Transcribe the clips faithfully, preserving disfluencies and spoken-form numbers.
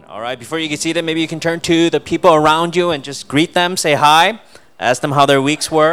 All right, before you get seated, maybe you can turn to the people around you and just greet them, say hi, ask them how their weeks were.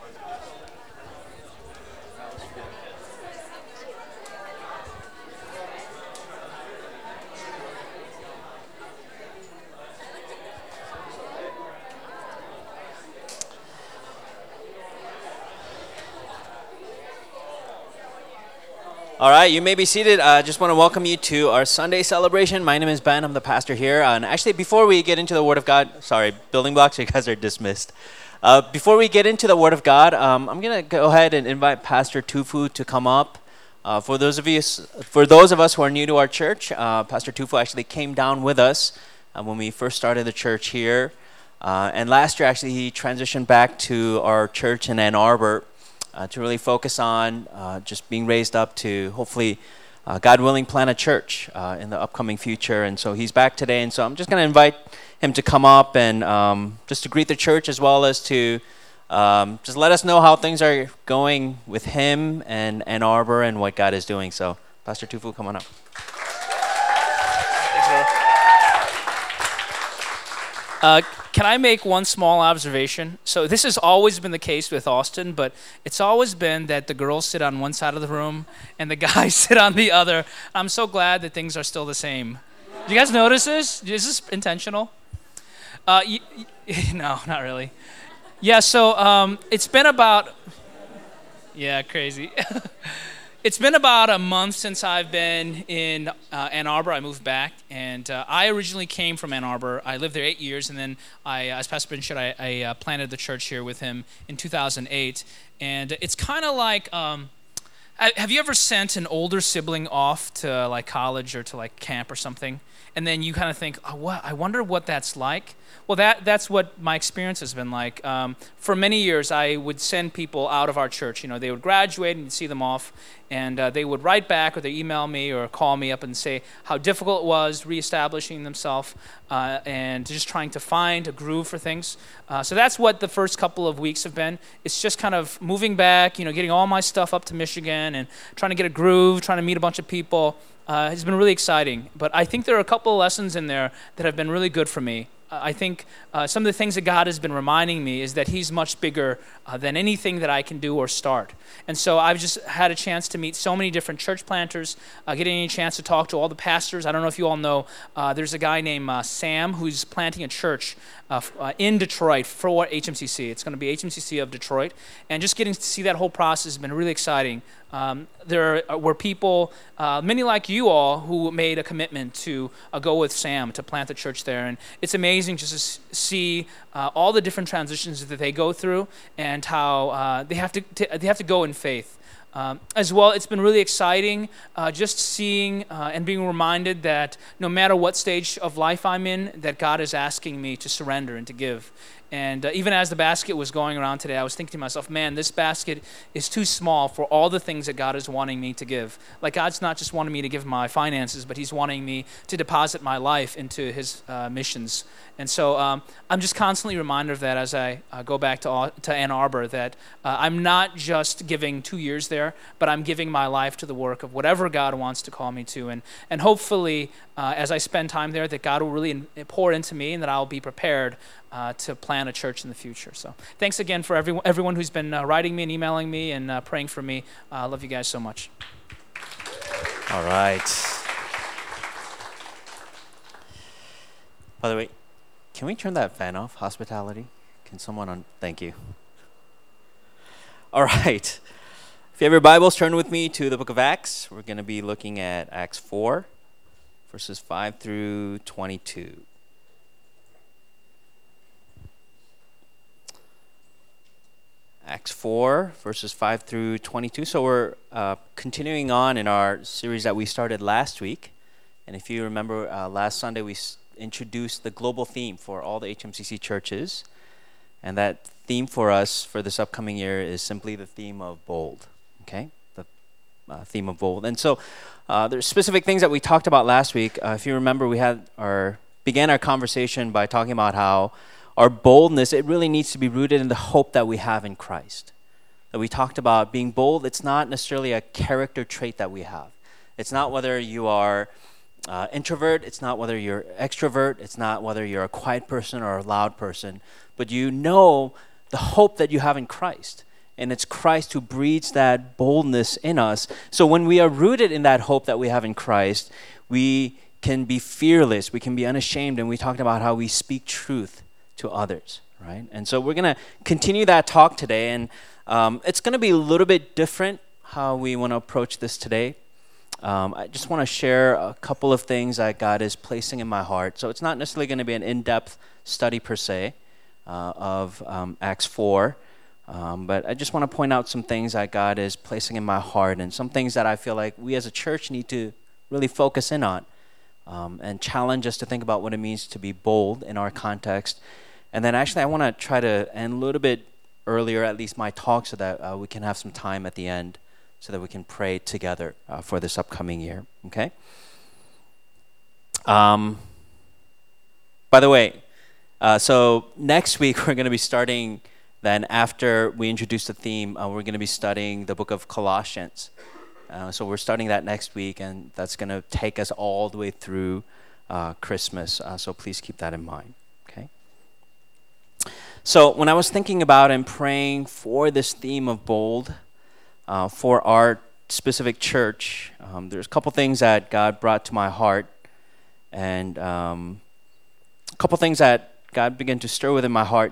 All right, you may be seated. I uh, just want to welcome you to our Sunday celebration. My name is Ben. I'm the pastor here. Uh, and actually, before we get into the Word of God, sorry, building blocks, you guys are dismissed. Uh, before we get into the Word of God, um, I'm going to go ahead and invite Pastor Tufu to come up. Uh, for those of you, for those of us who are new to our church, uh, Pastor Tufu actually came down with us uh, when we first started the church here. Uh, and last year, actually, he transitioned back to our church in Ann Arbor. Uh, to really focus on uh, just being raised up to hopefully, uh, God willing, plant a church uh, in the upcoming future. And so he's back today. And so I'm just going to invite him to come up and um, just to greet the church as well as to um, just let us know how things are going with him and Ann Arbor and what God is doing. So Pastor Tufu, come on up. Uh, can I make one small observation? So this has always been the case with Austin, but it's always been that the girls sit on one side of the room and the guys sit on the other. I'm so glad that things are still the same. Do you guys notice this? Is this intentional? Uh, y- y- no, not really. Yeah, so um, it's been about, yeah, crazy. It's been about a month since I've been in uh, Ann Arbor. I moved back, and uh, I originally came from Ann Arbor. I lived there eight years, and then I, as Pastor Ben said, I, I uh, planted the church here with him in two thousand eight. And it's kind of like, um, have you ever sent an older sibling off to like college or to like camp or something, and then you kind of think, oh, what? I wonder what that's like. Well, that that's what my experience has been like. Um, for many years, I would send people out of our church. You know, they would graduate and you'd see them off, and uh, they would write back or they email me or call me up and say how difficult it was reestablishing themselves uh, and just trying to find a groove for things. Uh, so that's what the first couple of weeks have been. It's just kind of moving back, you know, getting all my stuff up to Michigan and trying to get a groove, trying to meet a bunch of people. Uh, it's been really exciting. But I think there are a couple of lessons in there that have been really good for me. I think uh, some of the things that God has been reminding me is that he's much bigger uh, than anything that I can do or start. And so I've just had a chance to meet so many different church planters, uh, getting a chance to talk to all the pastors. I don't know if you all know, uh, there's a guy named uh, Sam who's planting a church uh, uh, in Detroit for H M C C. It's going to be H M C C of Detroit. And just getting to see that whole process has been really exciting. Um, there were people, uh, many like you all, who made a commitment to uh, go with Sam to plant the church there. And it's amazing just to s- see uh, all the different transitions that they go through and how uh, they have to t- they have to go in faith. Um, as well, it's been really exciting uh, just seeing uh, and being reminded that no matter what stage of life I'm in, that God is asking me to surrender and to give. And uh, even as the basket was going around today, I was thinking to myself, man, this basket is too small for all the things that God is wanting me to give. Like God's not just wanting me to give my finances, but he's wanting me to deposit my life into his uh, missions. And so um, I'm just constantly reminded of that as I uh, go back to, to Ann Arbor, that uh, I'm not just giving two years there, but I'm giving my life to the work of whatever God wants to call me to. And, and hopefully, uh, as I spend time there, that God will really in, pour into me and that I'll be prepared Uh, to plant a church in the future. So thanks again for everyone, everyone who's been uh, writing me and emailing me and uh, praying for me. I uh, love you guys so much. All right. By the way, can we turn that fan off, hospitality? Can someone on? Thank you. All right. If you have your Bibles, turn with me to the book of Acts. We're going to be looking at Acts four, verses five through twenty-two. Acts four, verses five through twenty-two. So we're uh, continuing on in our series that we started last week. And if you remember, uh, last Sunday we s- introduced the global theme for all the H M C C churches. And that theme for us for this upcoming year is simply the theme of bold. Okay? The uh, theme of bold. And so uh, there's specific things that we talked about last week. Uh, if you remember, we had our began our conversation by talking about how our boldness, it really needs to be rooted in the hope that we have in Christ. That we talked about being bold, it's not necessarily a character trait that we have. It's not whether you are uh, introvert. It's not whether you're extrovert. It's not whether you're a quiet person or a loud person. But you know the hope that you have in Christ. And it's Christ who breeds that boldness in us. So when we are rooted in that hope that we have in Christ, we can be fearless. We can be unashamed. And we talked about how we speak truth to others, right? And so we're going to continue that talk today. And um, it's going to be a little bit different how we want to approach this today. Um, I just want to share a couple of things that God is placing in my heart. So it's not necessarily going to be an in-depth study per se uh, of um, Acts four. Um, but I just want to point out some things that God is placing in my heart and some things that I feel like we as a church need to really focus in on um, and challenge us to think about what it means to be bold in our context. And then actually I want to try to end a little bit earlier, at least my talk, so that uh, we can have some time at the end so that we can pray together uh, for this upcoming year, okay? Um, by the way, uh, so next week we're going to be starting... Then after we introduce the theme, uh, we're going to be studying the book of Colossians. Uh, so we're starting that next week, and that's going to take us all the way through uh, Christmas. Uh, so please keep that in mind, okay? So when I was thinking about and praying for this theme of bold uh, for our specific church, um, there's a couple things that God brought to my heart, and um, a couple things that God began to stir within my heart.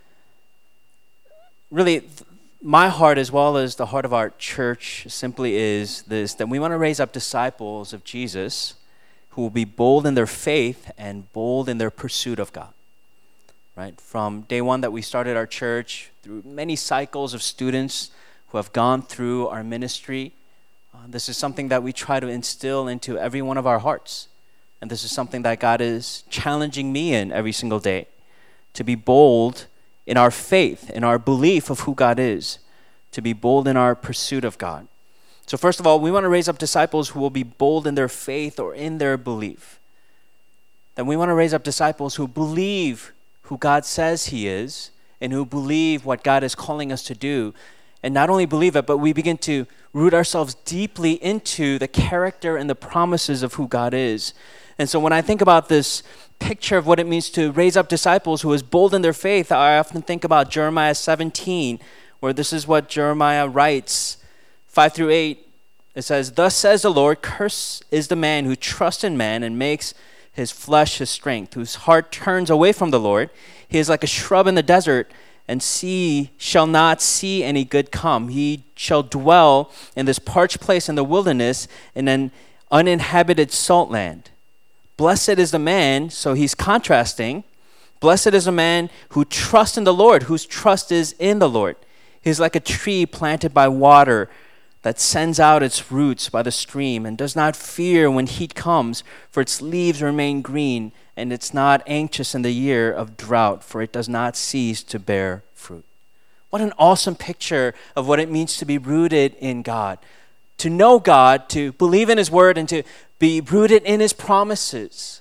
Really, th- my heart as well as the heart of our church simply is this, that we want to raise up disciples of Jesus who will be bold in their faith and bold in their pursuit of God, right? From day one that we started our church, through many cycles of students who have gone through our ministry, uh, this is something that we try to instill into every one of our hearts. And this is something that God is challenging me in every single day, to be bold in our faith, in our belief of who God is, to be bold in our pursuit of God. So first of all, we want to raise up disciples who will be bold in their faith or in their belief. Then we want to raise up disciples who believe who God says He is and who believe what God is calling us to do. And not only believe it, but we begin to root ourselves deeply into the character and the promises of who God is. And so when I think about this picture of what it means to raise up disciples who is bold in their faith, I often think about Jeremiah seventeen, where this is what Jeremiah writes, five through eight. It says, "Thus says the Lord, cursed is the man who trusts in man and makes his flesh his strength, whose heart turns away from the Lord. He is like a shrub in the desert, and see shall not see any good come. He shall dwell in this parched place in the wilderness, in an uninhabited salt land. Blessed is the man," so he's contrasting, "blessed is the man who trusts in the Lord, whose trust is in the Lord. He is like a tree planted by water that sends out its roots by the stream and does not fear when heat comes, for its leaves remain green, and it's not anxious in the year of drought, for it does not cease to bear fruit." What an awesome picture of what it means to be rooted in God. To know God, to believe in His Word, and to be rooted in His promises.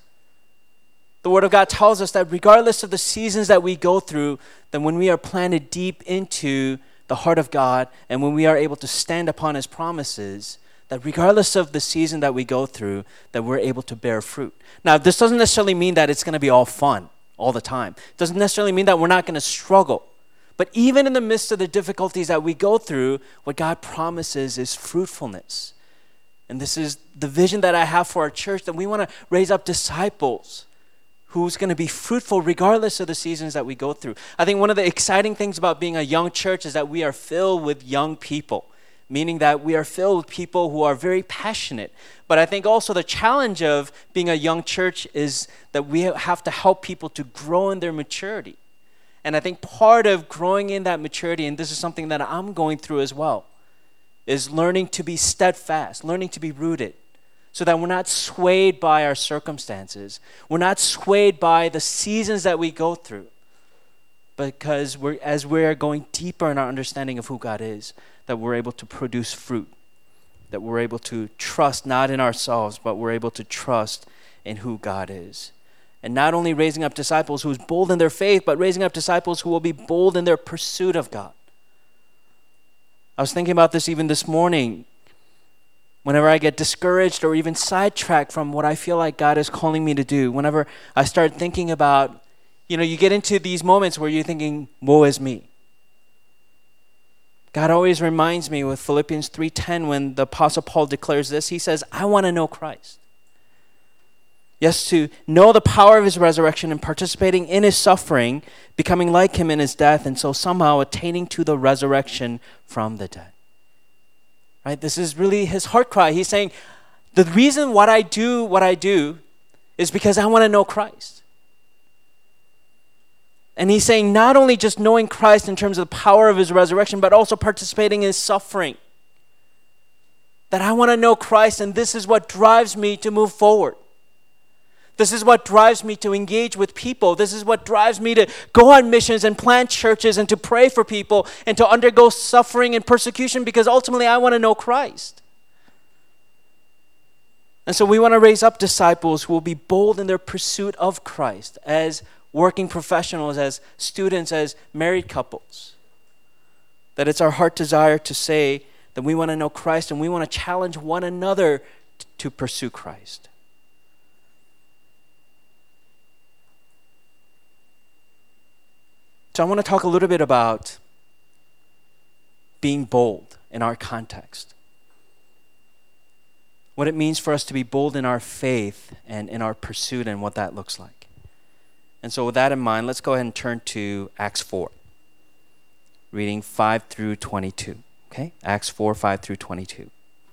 The Word of God tells us that regardless of the seasons that we go through, that when we are planted deep into the heart of God, and when we are able to stand upon His promises, that regardless of the season that we go through, that we're able to bear fruit. Now, this doesn't necessarily mean that it's going to be all fun all the time. It doesn't necessarily mean that we're not going to struggle. But even in the midst of the difficulties that we go through, what God promises is fruitfulness. And this is the vision that I have for our church, that we want to raise up disciples who's going to be fruitful regardless of the seasons that we go through. I think one of the exciting things about being a young church is that we are filled with young people, meaning that we are filled with people who are very passionate. But I think also the challenge of being a young church is that we have to help people to grow in their maturity. And I think part of growing in that maturity, and this is something that I'm going through as well, is learning to be steadfast, learning to be rooted, so that we're not swayed by our circumstances. We're not swayed by the seasons that we go through. Because we're, as we're going deeper in our understanding of who God is, that we're able to produce fruit, that we're able to trust not in ourselves, but we're able to trust in who God is. And not only raising up disciples who is bold in their faith, but raising up disciples who will be bold in their pursuit of God. I was thinking about this even this morning. whenever I get discouraged or even sidetracked from what I feel like God is calling me to do, whenever I start thinking about, you know, you get into these moments where you're thinking, woe is me. God always reminds me with Philippians three ten when the Apostle Paul declares this. He says, I want to know Christ. Yes, to know the power of his resurrection and participating in his suffering, becoming like him in his death, and so somehow attaining to the resurrection from the dead. Right? This is really his heart cry. He's saying, the reason what I do what I do is because I want to know Christ. And he's saying not only just knowing Christ in terms of the power of his resurrection, but also participating in his suffering. That I want to know Christ, and this is what drives me to move forward. This is what drives me to engage with people. This is what drives me to go on missions and plant churches and to pray for people and to undergo suffering and persecution, because ultimately I want to know Christ. And so we want to raise up disciples who will be bold in their pursuit of Christ as working professionals, as students, as married couples. That it's our heart desire to say that we want to know Christ and we want to challenge one another t- to pursue Christ. So I want to talk a little bit about being bold in our context. What it means for us to be bold in our faith and in our pursuit and what that looks like. And so with that in mind, let's go ahead and turn to Acts four. Reading five through twenty-two. Okay? Acts four, five through twenty-two.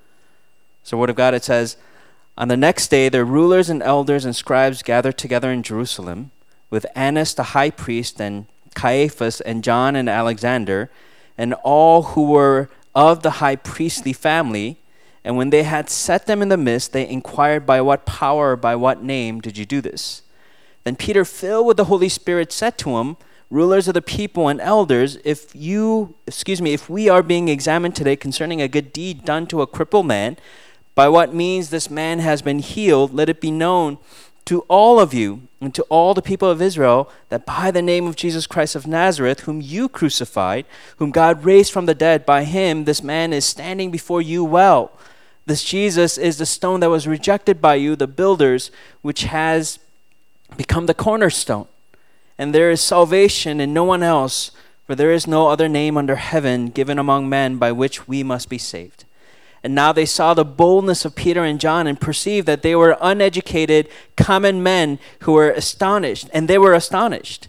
So Word of God, it says, on the next day, the rulers and elders and scribes gathered together in Jerusalem with Annas the high priest and Caiaphas and John and Alexander and all who were of the high priestly family. And when they had set them in the midst, they inquired, by what power or by what name did you do this? Then Peter, filled with the Holy Spirit, said to him, rulers of the people and elders, if you, excuse me, if we are being examined today concerning a good deed done to a crippled man, by what means this man has been healed, let it be known to all of you and to all the people of Israel that by the name of Jesus Christ of Nazareth, whom you crucified, whom God raised from the dead, by him this man is standing before you well. This Jesus is the stone that was rejected by you, the builders, which has become the cornerstone. And there is salvation in no one else, for there is no other name under heaven given among men by which we must be saved. And now they saw the boldness of Peter and John and perceived that they were uneducated, common men who were astonished. And they were astonished.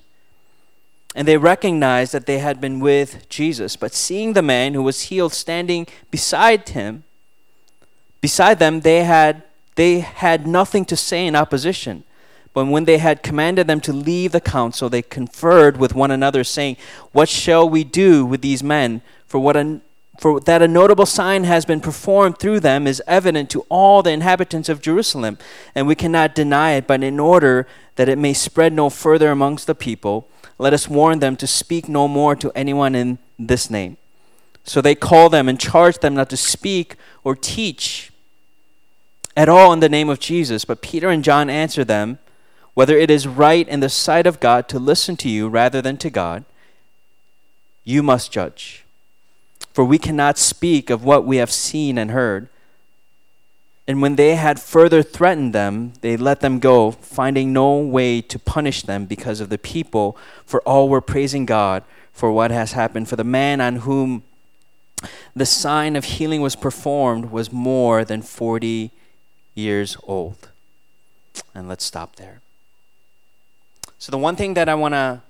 And they recognized that they had been with Jesus. But seeing the man who was healed standing beside him, beside them, they had they had nothing to say in opposition. But when they had commanded them to leave the council, they conferred with one another, saying, what shall we do with these men? For what a For that a notable sign has been performed through them is evident to all the inhabitants of Jerusalem, and we cannot deny it, but in order that it may spread no further amongst the people, let us warn them to speak no more to anyone in this name. So they called them and charged them not to speak or teach at all in the name of Jesus. But Peter and John answered them, whether it is right in the sight of God to listen to you rather than to God, you must judge. For we cannot speak of what we have seen and heard. And when they had further threatened them, they let them go, finding no way to punish them because of the people, for all were praising God for what has happened. For the man on whom the sign of healing was performed was more than forty years old. And let's stop there. So the one thing that I want to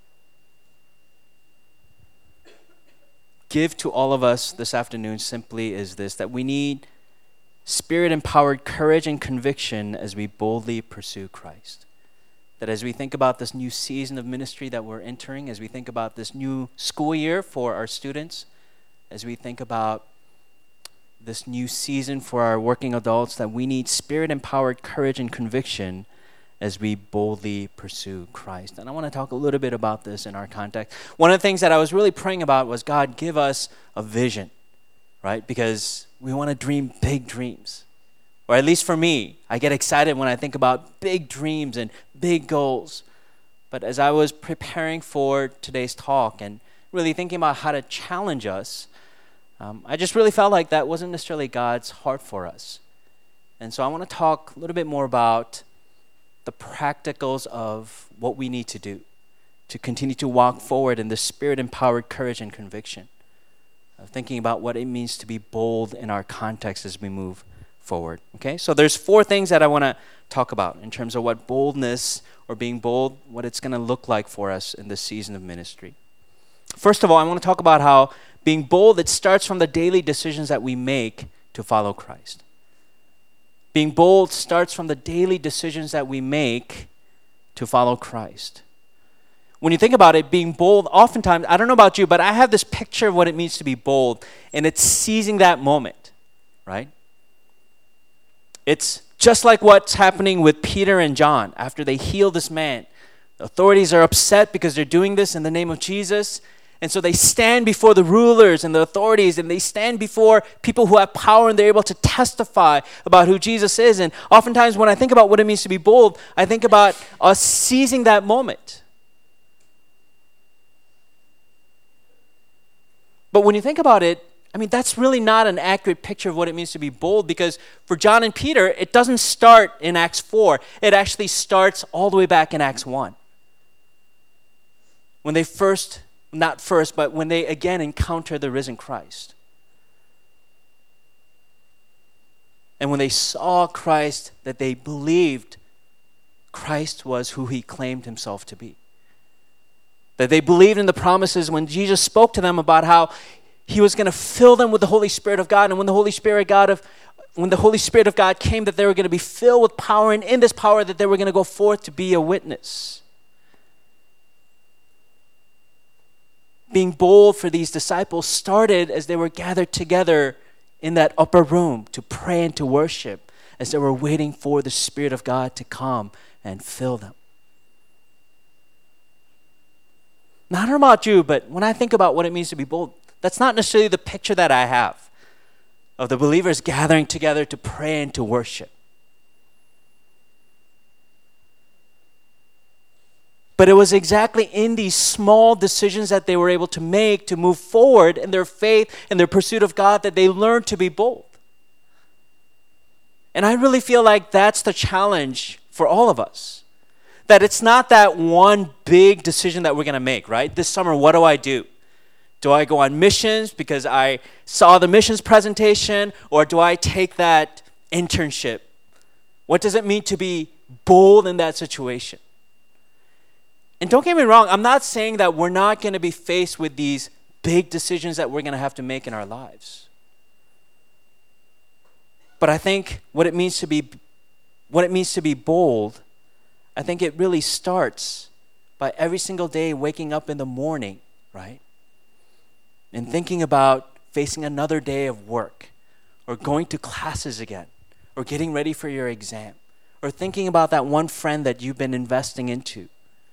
give to all of us this afternoon simply is this, that we need Spirit-empowered courage and conviction as we boldly pursue Christ. That as we think about this new season of ministry that we're entering, as we think about this new school year for our students, as we think about this new season for our working adults, that we need Spirit-empowered courage and conviction as we boldly pursue Christ. And I want to talk a little bit about this in our context. One of the things that I was really praying about was, God, give us a vision, right? Because we want to dream big dreams. Or at least for me, I get excited when I think about big dreams and big goals. But as I was preparing for today's talk and really thinking about how to challenge us, Um, I just really felt like that wasn't necessarily God's heart for us. And so I want to talk a little bit more about the practicals of what we need to do to continue to walk forward in the Spirit-empowered courage and conviction of thinking about what it means to be bold in our context as we move forward. Okay, so there's four things that I want to talk about in terms of what boldness or being bold, what it's going to look like for us in this season of ministry. First of all, I want to talk about how being bold, it starts from the daily decisions that we make to follow Christ. Being bold starts from the daily decisions that we make to follow Christ. When you think about it, being bold, oftentimes, I don't know about you, but I have this picture of what it means to be bold, and it's seizing that moment, right? It's just like what's happening with Peter and John after they heal this man. The authorities are upset because they're doing this in the name of Jesus, and so they stand before the rulers and the authorities, and they stand before people who have power, and they're able to testify about who Jesus is. And oftentimes when I think about what it means to be bold, I think about us seizing that moment. But when you think about it, I mean, that's really not an accurate picture of what it means to be bold, because for John and Peter, it doesn't start in Acts four. It actually starts all the way back in Acts one. When they first, not first, but when they again encounter the risen Christ. And when they saw Christ, that they believed Christ was who he claimed himself to be. That they believed in the promises when Jesus spoke to them about how he was going to fill them with the Holy Spirit of God, and when the Holy Spirit God of when the Holy Spirit of God came, that they were going to be filled with power, and in this power that they were going to go forth to be a witness. Being bold for these disciples started as they were gathered together in that upper room to pray and to worship, as they were waiting for the Spirit of God to come and fill them. Now, I don't know about you, but when I think about what it means to be bold, that's not necessarily the picture that I have of the believers gathering together to pray and to worship. But it was exactly in these small decisions that they were able to make to move forward in their faith and their pursuit of God that they learned to be bold. And I really feel like that's the challenge for all of us. That it's not that one big decision that we're going to make, right? This summer, what do I do? Do I go on missions because I saw the missions presentation, or do I take that internship? What does it mean to be bold in that situation? And don't get me wrong, I'm not saying that we're not going to be faced with these big decisions that we're going to have to make in our lives. But I think what it means to be what it means to be bold, I think it really starts by every single day waking up in the morning, right? And thinking about facing another day of work, or going to classes again, or getting ready for your exam, or thinking about that one friend that you've been investing into.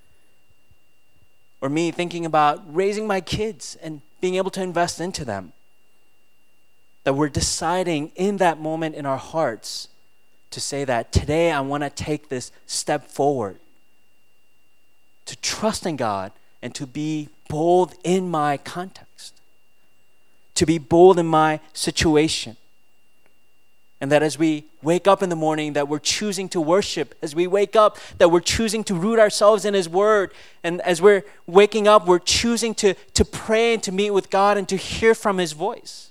Or me thinking about raising my kids and being able to invest into them. That we're deciding in that moment in our hearts to say that today I want to take this step forward, to trust in God and to be bold in my context, to be bold in my situation. And that as we wake up in the morning, that we're choosing to worship. As we wake up, that we're choosing to root ourselves in His Word. And as we're waking up, we're choosing to, to pray and to meet with God and to hear from His voice.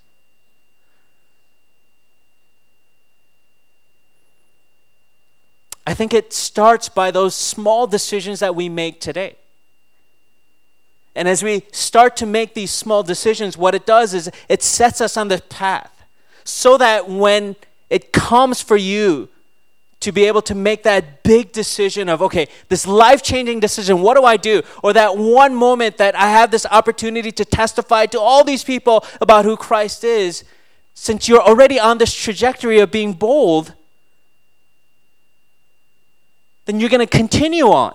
I think it starts by those small decisions that we make today. And as we start to make these small decisions, what it does is it sets us on the path so that when it comes for you to be able to make that big decision of, okay, this life-changing decision, what do I do? Or that one moment that I have this opportunity to testify to all these people about who Christ is, since you're already on this trajectory of being bold, then you're going to continue on.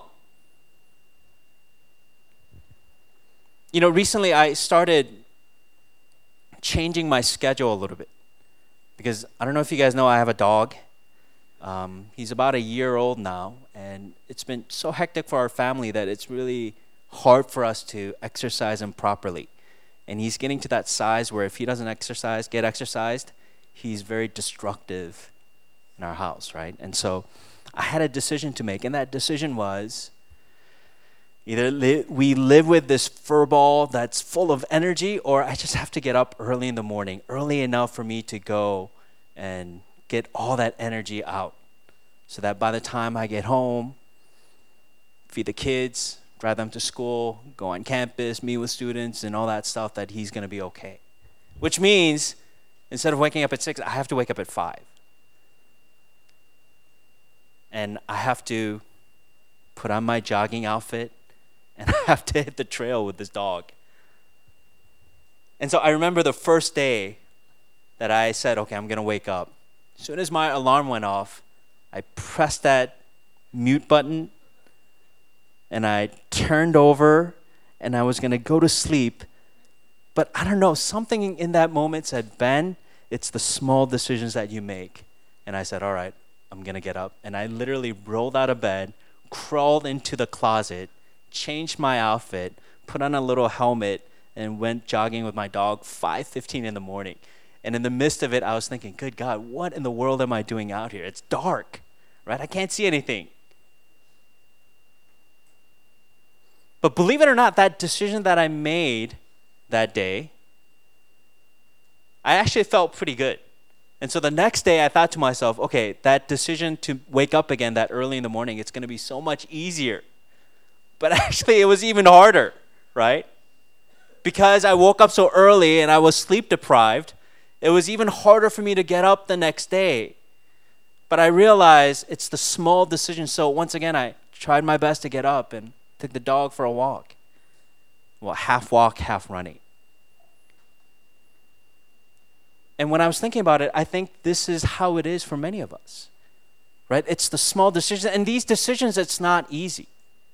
You know, recently I started changing my schedule a little bit. Because I don't know if you guys know, I have a dog. Um, he's about a year old now. And it's been so hectic for our family that it's really hard for us to exercise him properly. And he's getting to that size where if he doesn't exercise, get exercised, he's very destructive in our house, right? And so I had a decision to make, and that decision was either li- we live with this fur ball that's full of energy, or I just have to get up early in the morning, early enough for me to go and get all that energy out so that by the time I get home, feed the kids, drive them to school, go on campus, meet with students, and all that stuff, that he's going to be okay. Which means instead of waking up at six, I have to wake up at five. And I have to put on my jogging outfit, and I have to hit the trail with this dog. And so I remember the first day that I said, okay, I'm going to wake up. As soon as my alarm went off, I pressed that mute button, and I turned over, and I was going to go to sleep. But I don't know, something in that moment said, Ben, it's the small decisions that you make. And I said, all right, I'm going to get up. And I literally rolled out of bed, crawled into the closet, changed my outfit, put on a little helmet, and went jogging with my dog five fifteen in the morning. And in the midst of it, I was thinking, good God, what in the world am I doing out here? It's dark, right? I can't see anything. But believe it or not, that decision that I made that day, I actually felt pretty good. And so the next day I thought to myself, okay, that decision to wake up again that early in the morning, it's going to be so much easier. But actually it was even harder, right? Because I woke up so early and I was sleep deprived, it was even harder for me to get up the next day. But I realized it's the small decisions. So once again, I tried my best to get up and took the dog for a walk. Well, half walk, half running. And when I was thinking about it, I think this is how it is for many of us, right? It's the small decisions. And these decisions, it's not easy.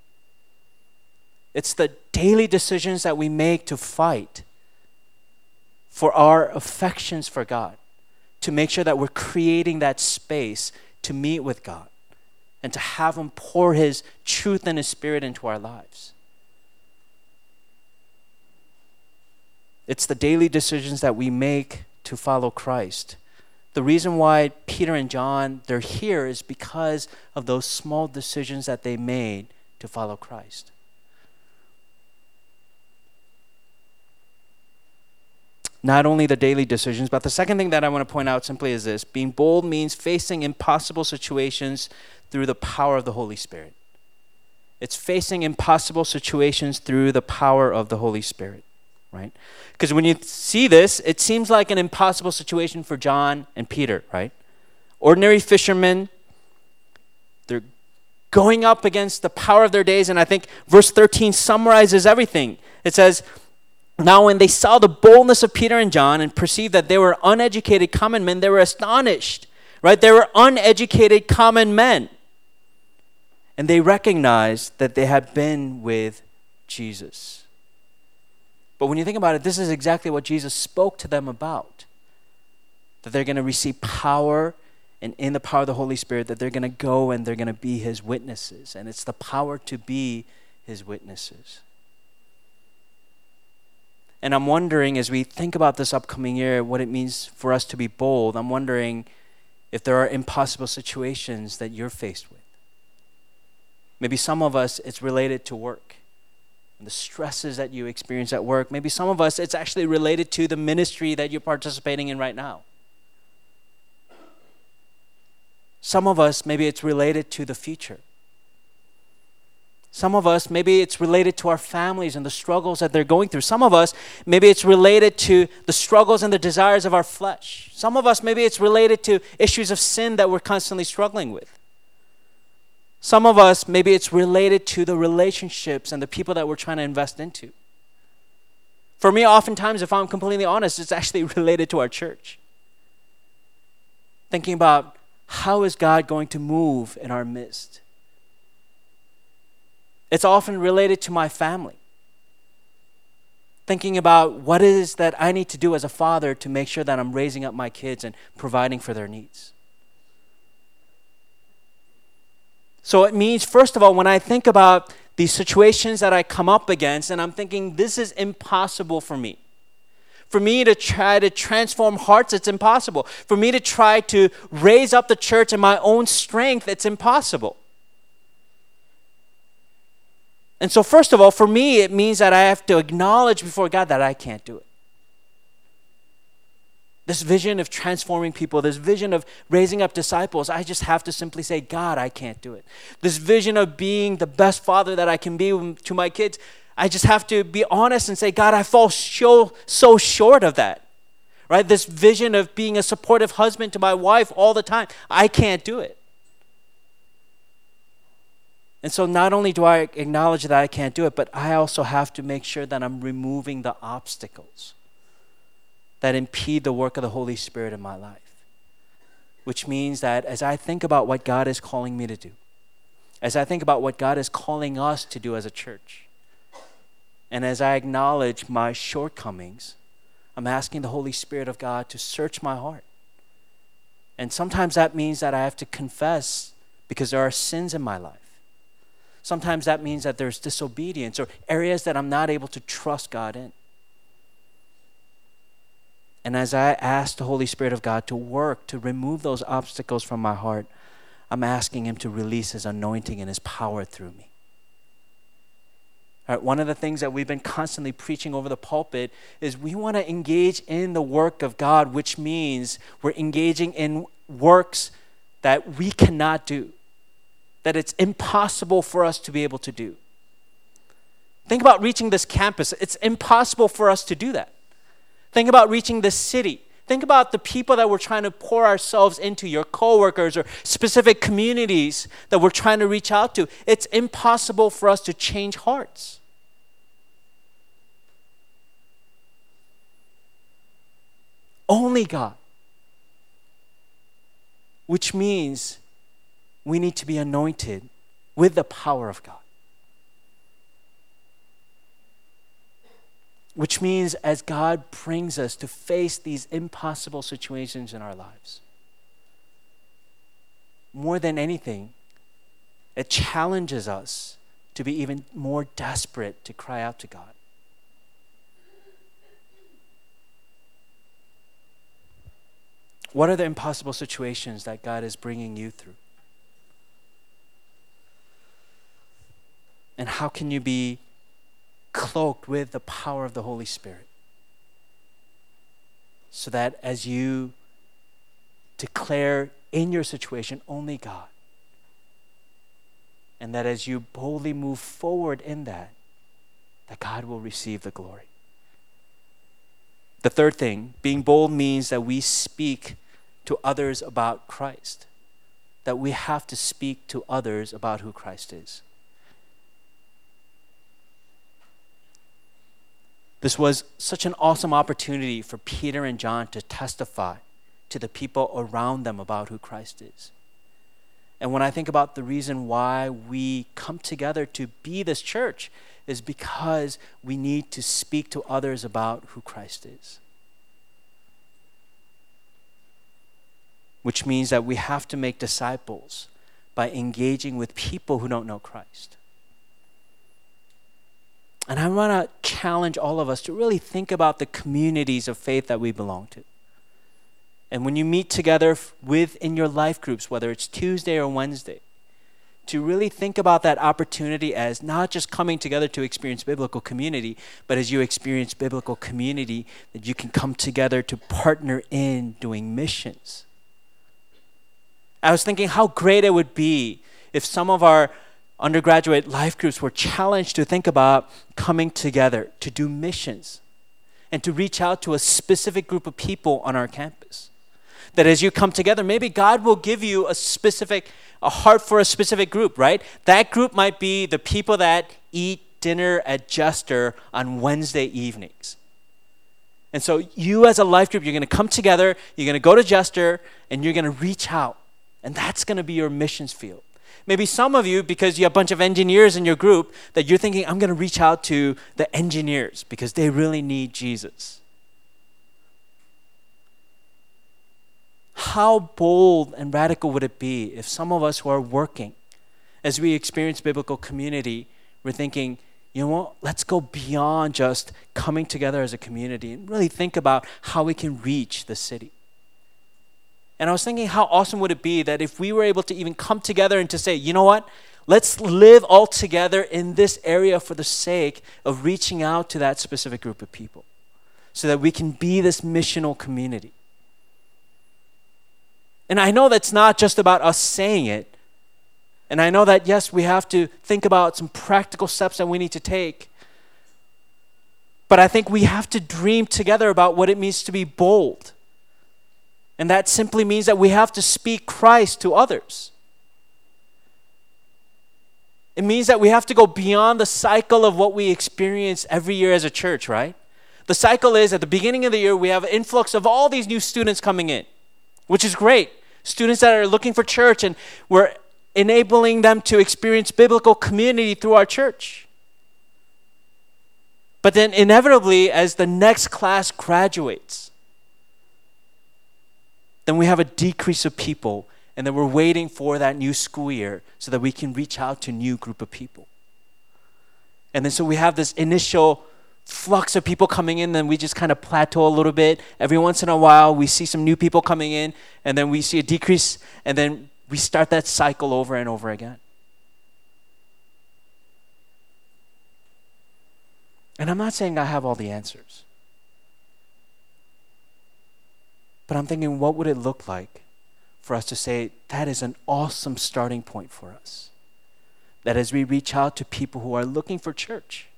It's the daily decisions that we make to fight for our affections for God, to make sure that we're creating that space to meet with God and to have Him pour His truth and His Spirit into our lives. It's the daily decisions that we make to follow Christ. The reason why Peter and John, they're here is because of those small decisions that they made to follow Christ. Not only the daily decisions, but the second thing that I want to point out simply is this. Being bold means facing impossible situations through the power of the Holy Spirit. It's facing impossible situations through the power of the Holy Spirit, right? Because when you see this, it seems like an impossible situation for John and Peter, right? Ordinary fishermen, they're going up against the power of their days, and I think verse thirteen summarizes everything. It says, now when they saw the boldness of Peter and John and perceived that they were uneducated common men, they were astonished, right? They were uneducated common men. And they recognized that they had been with Jesus. But when you think about it, this is exactly what Jesus spoke to them about. That they're going to receive power, and in the power of the Holy Spirit, that they're going to go and they're going to be His witnesses. And it's the power to be His witnesses. And I'm wondering, as we think about this upcoming year, what it means for us to be bold, I'm wondering if there are impossible situations that you're faced with. Maybe some of us, it's related to work and the stresses that you experience at work. Maybe some of us, it's actually related to the ministry that you're participating in right now. Some of us, maybe it's related to the future. Some of us, maybe it's related to our families and the struggles that they're going through. Some of us, maybe it's related to the struggles and the desires of our flesh. Some of us, maybe it's related to issues of sin that we're constantly struggling with. Some of us, maybe it's related to the relationships and the people that we're trying to invest into. For me, oftentimes, if I'm completely honest, it's actually related to our church. Thinking about how is God going to move in our midst? It's often related to my family. Thinking about what it is that I need to do as a father to make sure that I'm raising up my kids and providing for their needs. So it means, first of all, when I think about these situations that I come up against, and I'm thinking, this is impossible for me. For me to try to transform hearts, it's impossible. For me to try to raise up the church in my own strength, it's impossible. And so first of all, for me, it means that I have to acknowledge before God that I can't do it. This vision of transforming people, this vision of raising up disciples, I just have to simply say, God, I can't do it. This vision of being the best father that I can be to my kids, I just have to be honest and say, God, I fall so, so short of that. Right? This vision of being a supportive husband to my wife all the time, I can't do it. And so not only do I acknowledge that I can't do it, but I also have to make sure that I'm removing the obstacles that impede the work of the Holy Spirit in my life. Which means that as I think about what God is calling me to do, as I think about what God is calling us to do as a church, and as I acknowledge my shortcomings, I'm asking the Holy Spirit of God to search my heart. And sometimes that means that I have to confess because there are sins in my life. Sometimes that means that there's disobedience or areas that I'm not able to trust God in. And as I ask the Holy Spirit of God to work, to remove those obstacles from my heart, I'm asking Him to release His anointing and His power through me. All right, one of the things that we've been constantly preaching over the pulpit is we want to engage in the work of God, which means we're engaging in works that we cannot do, that it's impossible for us to be able to do. Think about reaching this campus. It's impossible for us to do that. Think about reaching this city. Think about the people that we're trying to pour ourselves into, your coworkers or specific communities that we're trying to reach out to. It's impossible for us to change hearts. Only God. Which means we need to be anointed with the power of God. Which means as God brings us to face these impossible situations in our lives, more than anything, it challenges us to be even more desperate to cry out to God. What are the impossible situations that God is bringing you through? And how can you be cloaked with the power of the Holy Spirit so that as you declare in your situation only God, and that as you boldly move forward in that, that God will receive the glory. The third thing, being bold means that we speak to others about Christ, that we have to speak to others about who Christ is. This was such an awesome opportunity for Peter and John to testify to the people around them about who Christ is. And when I think about the reason why we come together to be this church is because we need to speak to others about who Christ is. Which means that we have to make disciples by engaging with people who don't know Christ. And I want to challenge all of us to really think about the communities of faith that we belong to. And when you meet together within your life groups, whether it's Tuesday or Wednesday, to really think about that opportunity as not just coming together to experience biblical community, but as you experience biblical community, that you can come together to partner in doing missions. I was thinking how great it would be if some of our undergraduate life groups were challenged to think about coming together to do missions and to reach out to a specific group of people on our campus. That as you come together, maybe God will give you a specific, a heart for a specific group, right? That group might be the people that eat dinner at Jester on Wednesday evenings. And so you as a life group, you're going to come together, you're going to go to Jester, and you're going to reach out. And that's going to be your missions field. Maybe some of you, because you have a bunch of engineers in your group, that you're thinking, I'm going to reach out to the engineers because they really need Jesus. How bold and radical would it be if some of us who are working, as we experience biblical community, we're thinking, you know what, let's go beyond just coming together as a community and really think about how we can reach the city. And I was thinking, how awesome would it be that if we were able to even come together and to say, you know what, let's live all together in this area for the sake of reaching out to that specific group of people so that we can be this missional community. And I know that's not just about us saying it. And I know that, yes, we have to think about some practical steps that we need to take. But I think we have to dream together about what it means to be bold. And that simply means that we have to speak Christ to others. It means that we have to go beyond the cycle of what we experience every year as a church, right? The cycle is at the beginning of the year, we have an influx of all these new students coming in, which is great. Students that are looking for church, and we're enabling them to experience biblical community through our church. But then inevitably, as the next class graduates, then we have a decrease of people, and then we're waiting for that new school year so that we can reach out to a new group of people. And then so we have this initial flux of people coming in, then we just kind of plateau a little bit. Every once in a while, we see some new people coming in, and then we see a decrease, and then we start that cycle over and over again. And I'm not saying I have all the answers. But I'm thinking, what would it look like for us to say, that is an awesome starting point for us? That as we reach out to people who are looking for church,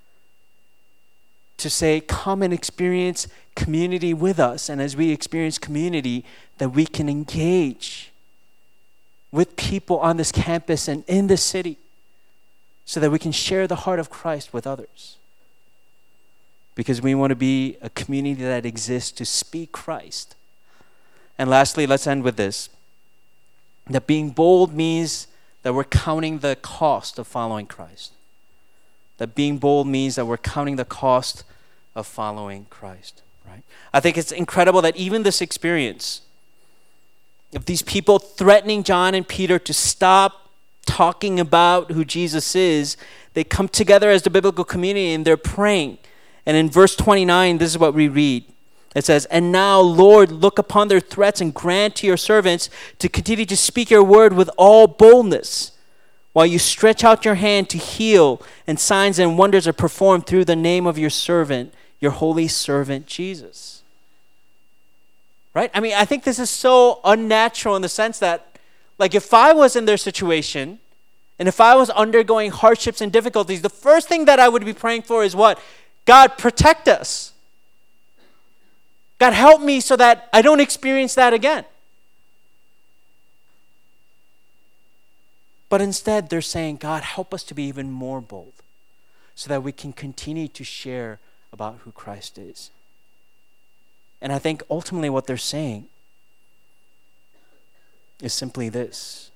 to say, come and experience community with us. And as we experience community, that we can engage with people on this campus and in the city so that we can share the heart of Christ with others. Because we want to be a community that exists to speak Christ. And lastly, let's end with this. That being bold means that we're counting the cost of following Christ. That being bold means that we're counting the cost of following Christ, right? I think it's incredible that even this experience of these people threatening John and Peter to stop talking about who Jesus is, they come together as the biblical community and they're praying. And in verse twenty-nine, this is what we read. It says, "And now, Lord, look upon their threats and grant to your servants to continue to speak your word with all boldness, while you stretch out your hand to heal, and signs and wonders are performed through the name of your servant, your holy servant Jesus." Right? I mean, I think this is so unnatural in the sense that, like, if I was in their situation, and if I was undergoing hardships and difficulties, the first thing that I would be praying for is what? God, protect us. God, help me so that I don't experience that again. But instead, they're saying, God, help us to be even more bold so that we can continue to share about who Christ is. And I think ultimately what they're saying is simply this: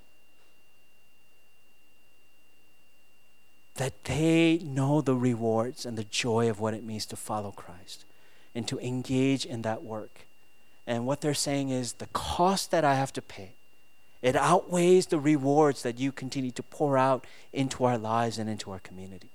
that they know the rewards and the joy of what it means to follow Christ and to engage in that work. And what they're saying is, the cost that I have to pay, it outweighs the rewards that you continue to pour out into our lives and into our community.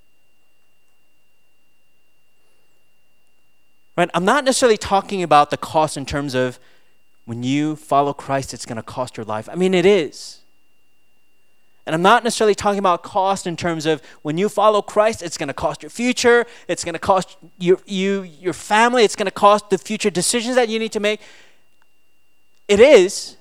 Right? I'm not necessarily talking about the cost in terms of when you follow Christ, it's going to cost your life. I mean, it is. And I'm not necessarily talking about cost in terms of when you follow Christ, it's going to cost your future, it's going to cost your, you, your family, it's going to cost the future decisions that you need to make. It is.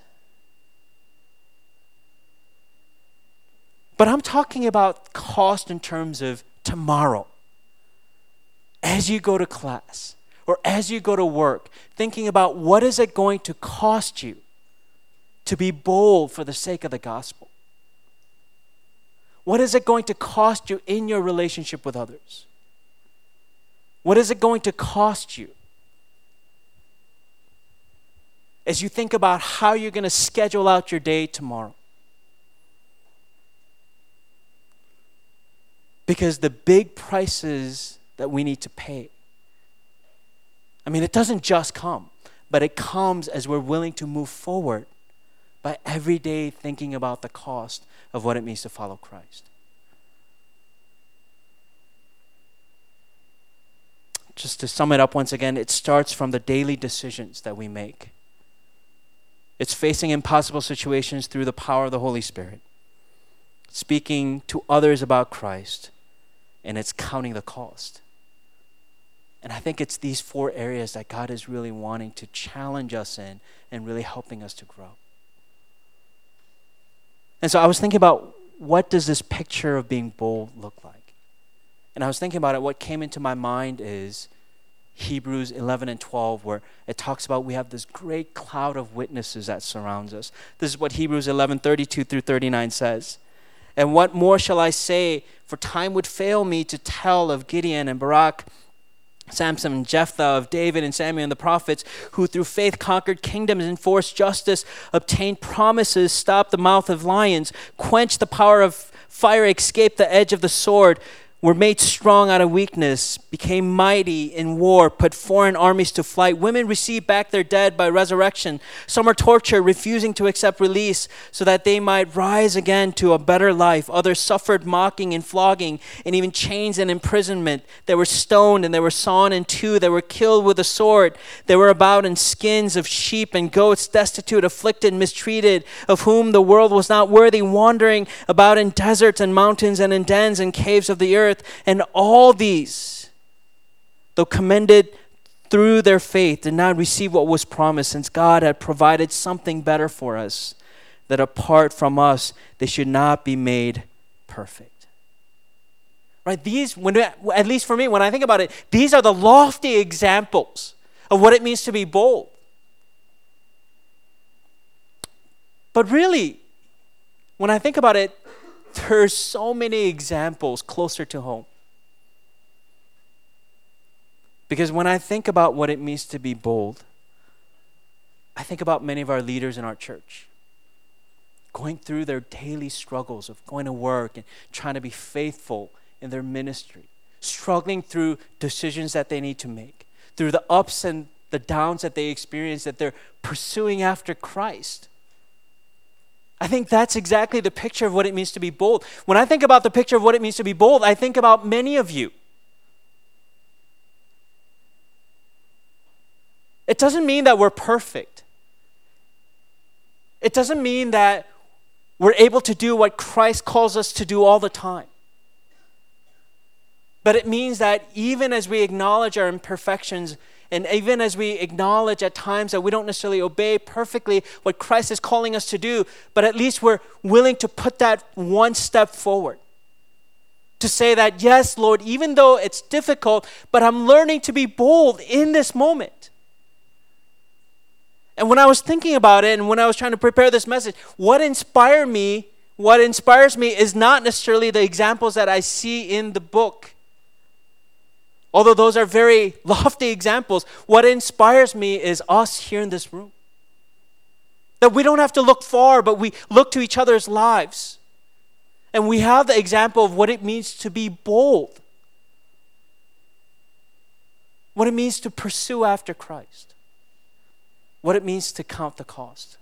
But I'm talking about cost in terms of tomorrow. As you go to class or as you go to work, thinking about what is it going to cost you to be bold for the sake of the gospel? What is it going to cost you in your relationship with others? What is it going to cost you as you think about how you're going to schedule out your day tomorrow? Because the big prices that we need to pay, I mean, it doesn't just come, but it comes as we're willing to move forward by every day thinking about the cost of what it means to follow Christ. just to sum it up once again, it starts from the daily decisions that we make. It's facing impossible situations through the power of the Holy Spirit, speaking to others about Christ, and it's counting the cost. And I think it's these four areas that God is really wanting to challenge us in and really helping us to grow. And so I was thinking about, what does this picture of being bold look like? And I was thinking about it. What came into my mind is Hebrews eleven and twelve, where it talks about we have this great cloud of witnesses that surrounds us. This is what Hebrews eleven, thirty-two through thirty-nine says. And what more shall I say? For time would fail me to tell of Gideon and Barak, Samson and Jephthah, of David and Samuel and the prophets, who through faith conquered kingdoms, enforced justice, obtained promises, stopped the mouth of lions, quenched the power of fire, escaped the edge of the sword, were made strong out of weakness, became mighty in war, put foreign armies to flight. Women received back their dead by resurrection. Some were tortured, refusing to accept release so that they might rise again to a better life. Others suffered mocking and flogging and even chains and imprisonment. They were stoned and they were sawn in two. They were killed with a sword. They were about in skins of sheep and goats, destitute, afflicted, mistreated, of whom the world was not worthy, wandering about in deserts and mountains and in dens and caves of the earth. And all these, though commended through their faith, did not receive what was promised, since God had provided something better for us, that apart from us, they should not be made perfect. Right? These, when, at least for me, when I think about it, these are the lofty examples of what it means to be bold. But really, when I think about it, there's so many examples closer to home. Because when I think about what it means to be bold, I think about many of our leaders in our church going through their daily struggles of going to work and trying to be faithful in their ministry, struggling through decisions that they need to make, through the ups and the downs that they experience, that they're pursuing after Christ. I think that's exactly the picture of what it means to be bold. When I think about the picture of what it means to be bold, I think about many of you. It doesn't mean that we're perfect. It doesn't mean that we're able to do what Christ calls us to do all the time. But it means that even as we acknowledge our imperfections, and even as we acknowledge at times that we don't necessarily obey perfectly what Christ is calling us to do, but at least we're willing to put that one step forward. To say that, yes, Lord, even though it's difficult, but I'm learning to be bold in this moment. And when I was thinking about it and when I was trying to prepare this message, what inspired me, what inspires me is not necessarily the examples that I see in the book. Although those are very lofty examples, what inspires me is us here in this room. That we don't have to look far, but we look to each other's lives. And we have the example of what it means to be bold. What it means to pursue after Christ. What it means to count the cost.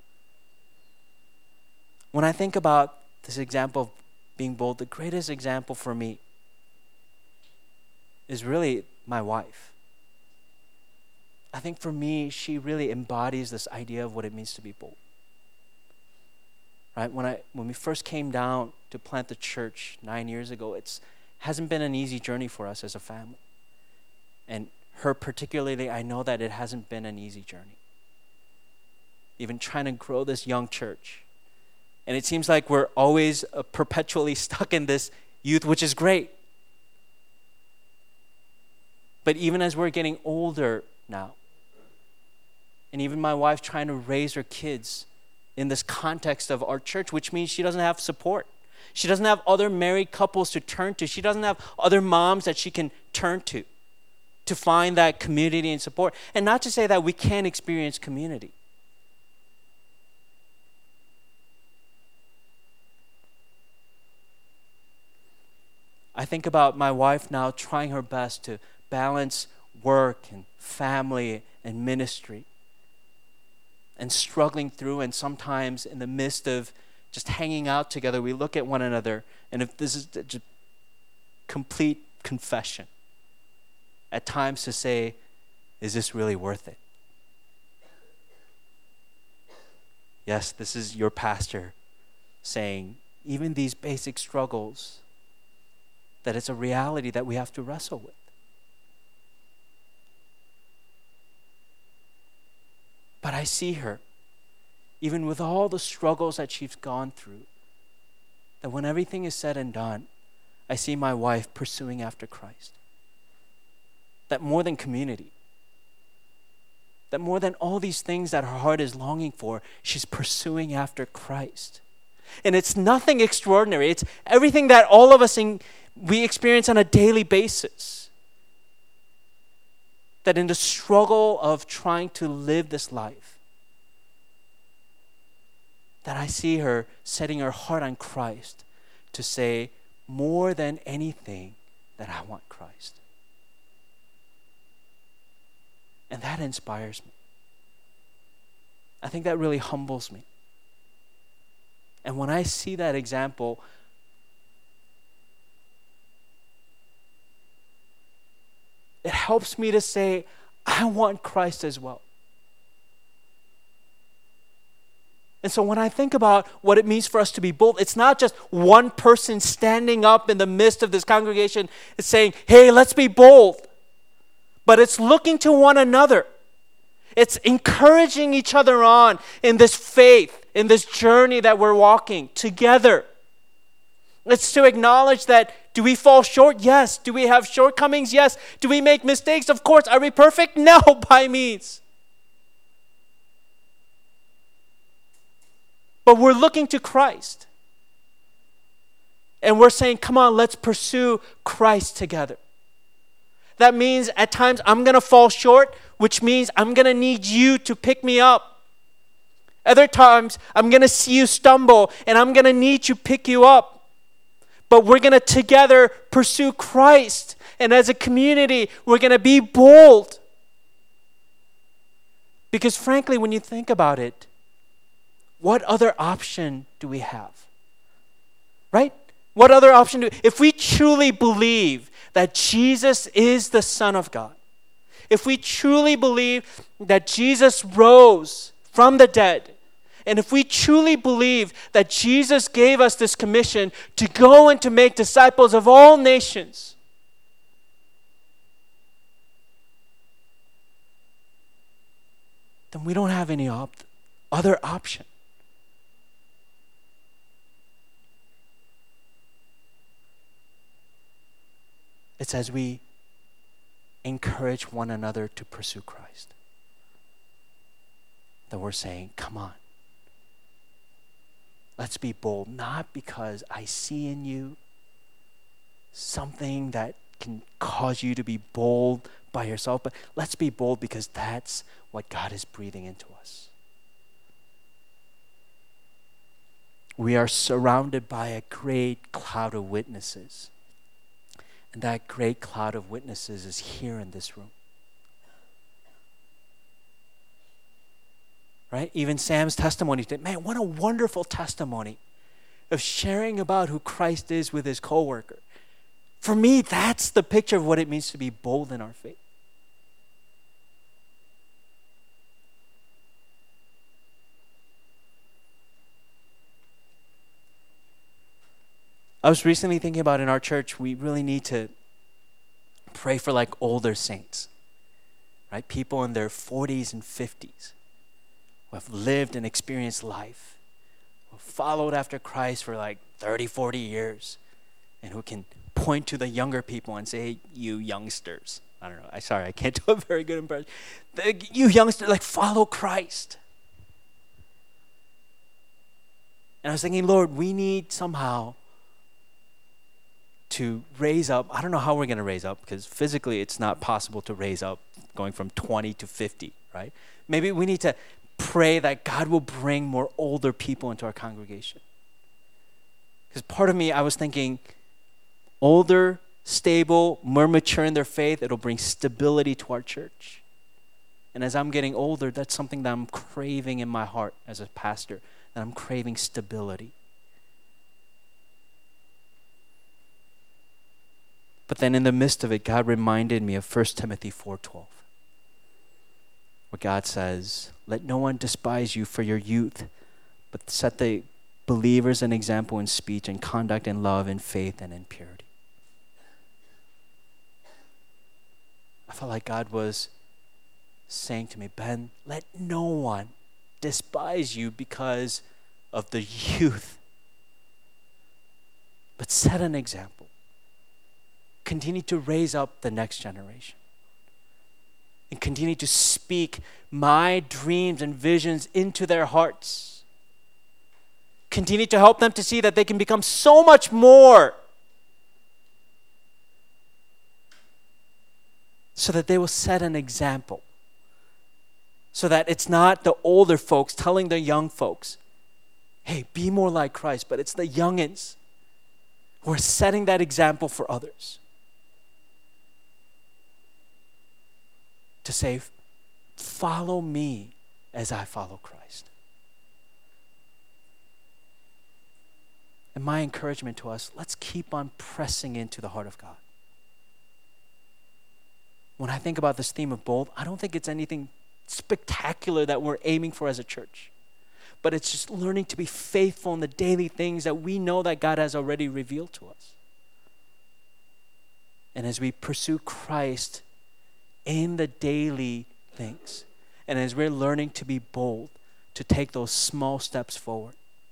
When I think about this example of being bold, the greatest example for me is really my wife. I think for me, she really embodies this idea of what it means to be bold. Right? When I when we first came down to plant the church nine years ago, it's hasn't been an easy journey for us as a family. And her particularly, I know that it hasn't been an easy journey. Even trying to grow this young church. And it seems like we're always uh, perpetually stuck in this youth, which is great. But even as we're getting older now, and even my wife trying to raise her kids in this context of our church, which means she doesn't have support. She doesn't have other married couples to turn to. She doesn't have other moms that she can turn to, to find that community and support. And not to say that we can't experience community. I think about my wife now trying her best to balance work and family and ministry, and struggling through, and sometimes in the midst of just hanging out together, we look at one another, and if this is just complete confession, at times to say, is this really worth it? Yes, this is your pastor saying, even these basic struggles, that it's a reality that we have to wrestle with. But I see her, even with all the struggles that she's gone through, that when everything is said and done, I see my wife pursuing after Christ. That more than community, that more than all these things that her heart is longing for, she's pursuing after Christ. And it's nothing extraordinary. It's everything that all of us in, we experience on a daily basis. That in the struggle of trying to live this life, that I see her setting her heart on Christ to say, more than anything, that I want Christ. And that inspires me. I think that really humbles me. And when I see that example, it helps me to say, I want Christ as well. And so when I think about what it means for us to be bold, it's not just one person standing up in the midst of this congregation and saying, hey, let's be bold. But it's looking to one another. It's encouraging each other on in this faith, in this journey that we're walking together. It's to acknowledge that, do we fall short? Yes. Do we have shortcomings? Yes. Do we make mistakes? Of course. Are we perfect? No, by means. But we're looking to Christ. And we're saying, come on, let's pursue Christ together. That means at times I'm going to fall short, which means I'm going to need you to pick me up. Other times I'm going to see you stumble and I'm going to need to pick you up. But we're going to together pursue Christ. And as a community, we're going to be bold. Because frankly, when you think about it, what other option do we have? Right? What other option do we, if we truly believe that Jesus is the Son of God, if we truly believe that Jesus rose from the dead, and if we truly believe that Jesus gave us this commission to go and to make disciples of all nations, then we don't have any op- other option. It's as we encourage one another to pursue Christ that we're saying, come on. Let's be bold, not because I see in you something that can cause you to be bold by yourself, but let's be bold because that's what God is breathing into us. We are surrounded by a great cloud of witnesses. And that great cloud of witnesses is here in this room. Right? Even Sam's testimony, man, what a wonderful testimony of sharing about who Christ is with his coworker. For me, that's the picture of what it means to be bold in our faith. I was recently thinking about in our church, we really need to pray for like older saints, right? People in their forties and fifties who have lived and experienced life, who have followed after Christ for like thirty, forty years, and who can point to the younger people and say, hey, you youngsters. I don't know. I sorry, I can't do a very good impression. The, you youngsters, like follow Christ. And I was thinking, Lord, we need somehow to raise up. I don't know how we're going to raise up because physically it's not possible to raise up going from twenty to fifty, right? Maybe we need to pray that God will bring more older people into our congregation. Because part of me, I was thinking older, stable, more mature in their faith, it'll bring stability to our church. And as I'm getting older, that's something that I'm craving in my heart as a pastor, that I'm craving stability. But then in the midst of it, God reminded me of First Timothy four twelve, where God says, let no one despise you for your youth, but set the believers an example in speech and conduct and love and faith and in purity. I felt like God was saying to me, Ben, let no one despise you because of the youth, but set an example. Continue to raise up the next generation and continue to speak my dreams and visions into their hearts. Continue to help them to see that they can become so much more, so that they will set an example. So that it's not the older folks telling the young folks, hey, be more like Christ, but it's the youngins who are setting that example for others. To say, follow me as I follow Christ. And my encouragement to us, let's keep on pressing into the heart of God. When I think about this theme of bold, I don't think it's anything spectacular that we're aiming for as a church. But it's just learning to be faithful in the daily things that we know that God has already revealed to us. And as we pursue Christ in the daily things, and as we're learning to be bold, to take those small steps forward,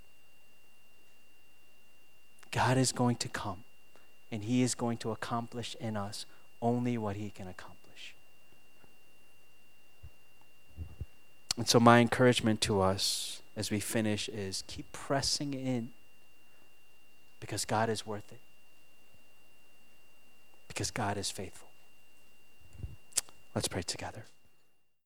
God is going to come and He is going to accomplish in us only what He can accomplish. And so my encouragement to us as we finish is keep pressing in, because God is worth it. Because God is faithful. Let's pray together.